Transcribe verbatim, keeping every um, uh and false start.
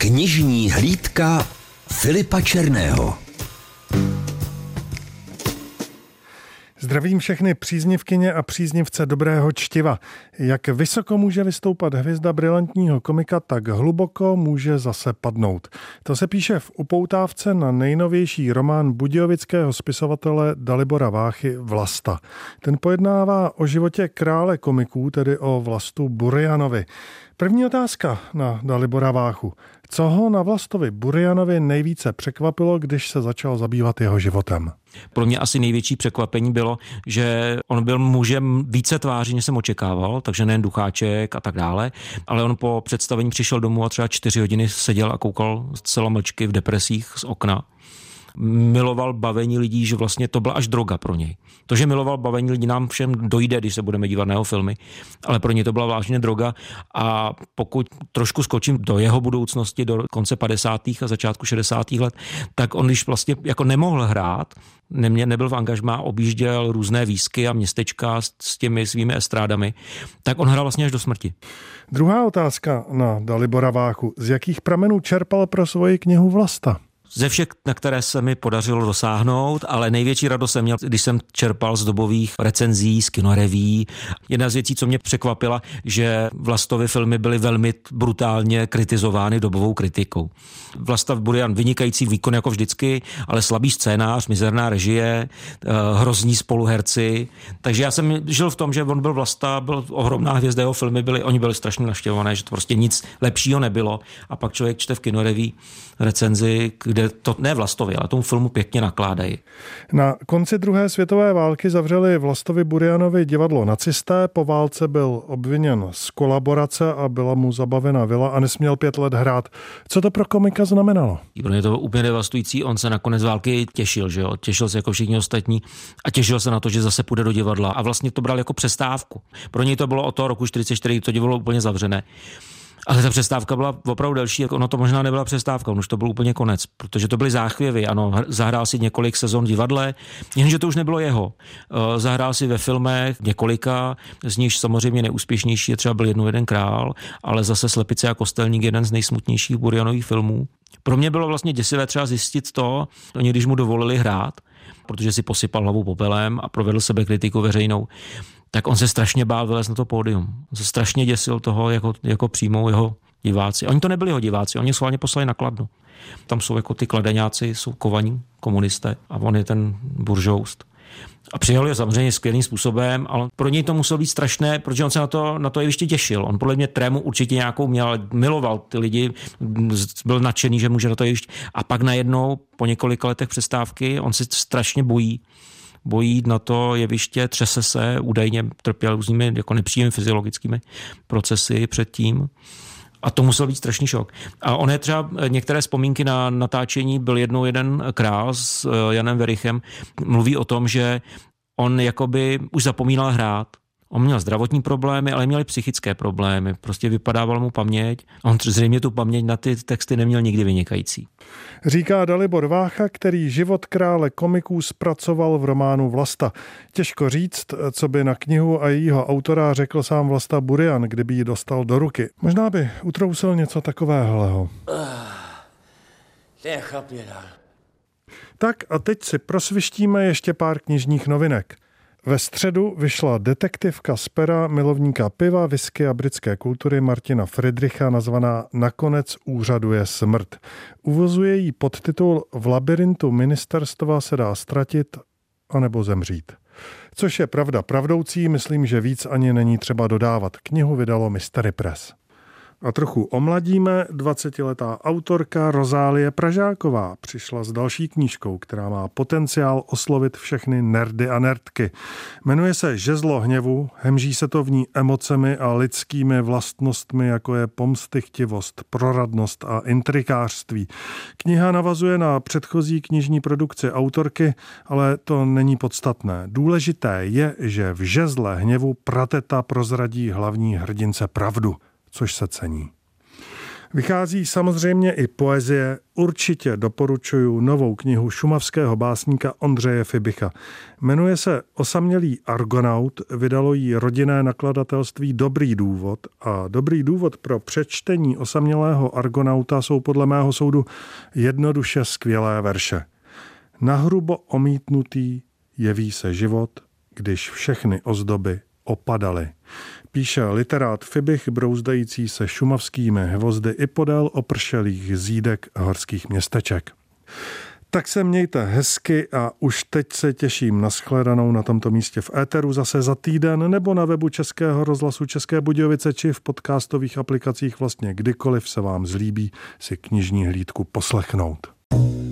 Knižní hlídka Filipa Černého. Zdravím všechny příznivkyně a příznivce dobrého čtiva. Jak vysoko může vystoupat hvězda brilantního komika, tak hluboko může zase padnout. To se píše v upoutávce na nejnovější román budějovického spisovatele Dalibora Váchy Vlasta. Ten pojednává o životě krále komiků, tedy o Vlastu Burianovi. První otázka na Dalibora Váchu. Co ho na Vlastovi Burianovi nejvíce překvapilo, když se začal zabývat jeho životem? Pro mě asi největší překvapení bylo, že on byl mužem více tváří, než jsem očekával, takže nejen ducháček a tak dále, ale on po představení přišel domů a třeba čtyři hodiny seděl a koukal zcela mlčky v depresích z okna. Miloval bavení lidí, že vlastně to byla až droga pro něj. To, že miloval bavení lidí, nám všem dojde, když se budeme dívat na jeho filmy, ale pro něj to byla vážně droga a pokud trošku skočím do jeho budoucnosti, do konce padesátých a začátku šedesátých let, tak on když vlastně jako nemohl hrát, nemě, nebyl v angažmá, objížděl různé výsky a městečka s, s těmi svými estrádami, tak on hrál vlastně až do smrti. Druhá otázka na Dalibora Váchu. Z jakých pramenů čerpal pro svoji knihu Vlasta? Ze všech, na které se mi podařilo dosáhnout, ale největší radost jsem měl, když jsem čerpal z dobových recenzí, z kinoreví. Jedna z věcí, co mě překvapila, že Vlastovy filmy byly velmi brutálně kritizovány dobovou kritikou. Vlasta Burian vynikající výkon jako vždycky, ale slabý scénář, mizerná režie, hrozní spoluherci. Takže já jsem žil v tom, že on byl Vlasta, byl ohromná hvězda, jeho filmy byly, oni byli strašně navštěvované, že to prostě nic lepšího nebylo. A pak člověk čte v kinoreví recenzi, kde to ne Vlastovi, ale tomu filmu pěkně nakládají. Na konci druhé světové války zavřeli Vlastovi Burianovi divadlo nacisté, po válce byl obviněn z kolaborace a byla mu zabavena vila a nesměl pět let hrát. Co to pro komika znamenalo? Pro mě to bylo úplně devastující, on se na konec války těšil, že jo? Těšil se jako všichni ostatní a těšil se na to, že zase půjde do divadla a vlastně to bral jako přestávku. Pro něj to bylo od toho roku čtyřicet čtyři, to divadlo úplně zavřené. Ale ta přestávka byla opravdu delší, ono to možná nebyla přestávka, už to byl úplně konec, protože to byly záchvěvy, ano, zahrál si několik sezon divadle, jenže to už nebylo jeho. Zahrál si ve filmech několika, z nich samozřejmě neúspěšnější je třeba Byl jednou jeden král, ale zase Slepice a kostelník, jeden z nejsmutnějších Burianových filmů. Pro mě bylo vlastně děsivé třeba zjistit to, oni když mu dovolili hrát, protože si posypal hlavu popelem a provedl sebekritiku veřejnou, tak on se strašně bál vylézt na to pódium. On se strašně děsil toho, jako, jako přijmou jeho diváci. Oni to nebyli jeho diváci, oni schválně poslali na Kladno. Tam jsou jako ty kladeňáci, jsou kovaní komunisté a on je ten buržoust. A přijal je samozřejmě skvělým způsobem, ale pro něj to muselo být strašné, protože on se na to, na to jeviště těšil. On podle mě trému určitě nějakou měl, ale miloval ty lidi, byl nadšený, že může na to jeviště. A pak najednou, po několika letech přestávky, on se strašně bojí. bojí jít na to jeviště, třese se, údajně trpěl různými jako nepříjemnými fyziologickými procesy předtím. A to musel být strašný šok. A on je třeba některé vzpomínky na natáčení Byl jednou jeden král s Janem Werichem, mluví o tom, že on jakoby už zapomínal hrát. On měl zdravotní problémy, ale měl i psychické problémy. Prostě vypadávala mu paměť. On zřejmě tu paměť na ty texty neměl nikdy vynikající. Říká Dalibor Vácha, který život krále komiků zpracoval v románu Vlasta. Těžko říct, co by na knihu a jejího autora řekl sám Vlasta Burian, kdyby ji dostal do ruky. Možná by utrousil něco takového. Ten chlap je dál. Tak a teď si prosvištíme ještě pár knižních novinek. Ve středu vyšla detektivka z pera milovníka piva, whisky a britské kultury Martina Friedricha nazvaná Nakonec úřaduje smrt. Uvozuje jí podtitul V labirintu ministerstva se dá ztratit anebo zemřít. Což je pravda pravdoucí, myslím, že víc ani není třeba dodávat. Knihu vydalo Mystery Press. A trochu omladíme, dvacetiletá autorka Rozálie Pražáková přišla s další knížkou, která má potenciál oslovit všechny nerdy a nerdky. Jmenuje se Žezlo hněvu, hemží se to v ní emocemi a lidskými vlastnostmi, jako je pomstychtivost, proradnost a intrikářství. Kniha navazuje na předchozí knižní produkci autorky, ale to není podstatné. Důležité je, že v Žezle hněvu prateta prozradí hlavní hrdince pravdu, což se cení. Vychází samozřejmě i poezie. Určitě doporučuju novou knihu šumavského básníka Ondřeje Fibicha. Jmenuje se Osamělý argonaut, vydalo jí rodinné nakladatelství Dobrý důvod a dobrý důvod pro přečtení Osamělého argonauta jsou podle mého soudu jednoduše skvělé verše. Nahrubo omítnutý jeví se život, když všechny ozdoby opadaly. Píše literát Fibich, brouzdající se šumavskými hvozdy i podél opršelých zídek horských městeček. Tak se mějte hezky a už teď se těším na shledanou na tomto místě v éteru zase za týden nebo na webu Českého rozhlasu České Budějovice či v podcastových aplikacích, vlastně kdykoliv se vám zlíbí si knižní hlídku poslechnout.